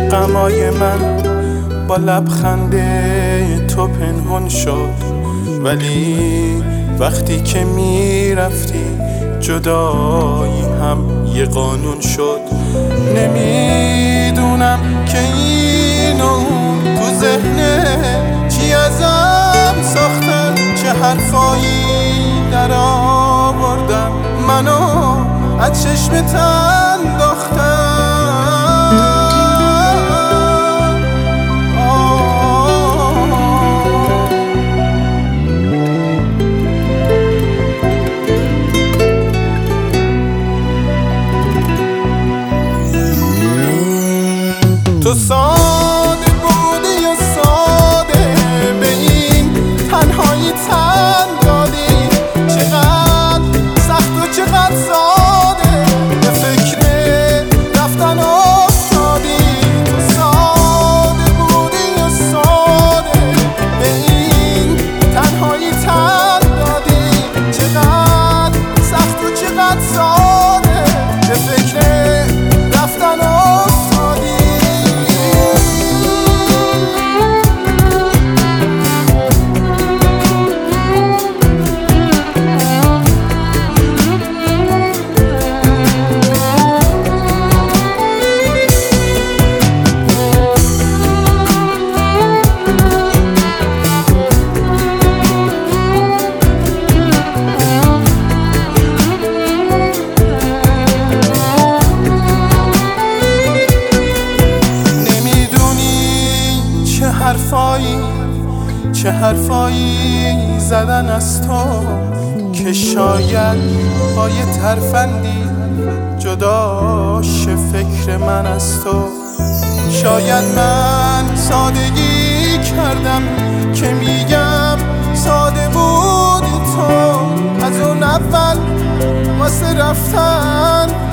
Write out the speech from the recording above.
غمای من با لبخند تو پنهان شد، ولی وقتی که میرفتی جدایی هم یه قانون شد. نمیدونم که این و تو ذهنه چی ازم ساختن، چه حرفایی در آوردن منو از چشمت انداختن. تو ساده بودی و ساده به این تنهایی تن دادی، چقدر سخت و چقدر ساده به فکر رفتن افتادی. تو ساده بودی و ساده به این تنهایی تن دادی، چقدر سخت و چقدر ساده به فکر رفتن افتادی. چه حرفایی زدن از تو که شاید با یه ترفندی جدا شه فکر من از تو. شاید من سادگی کردم که میگم ساده بودی تو، از اون اول واسه رفتن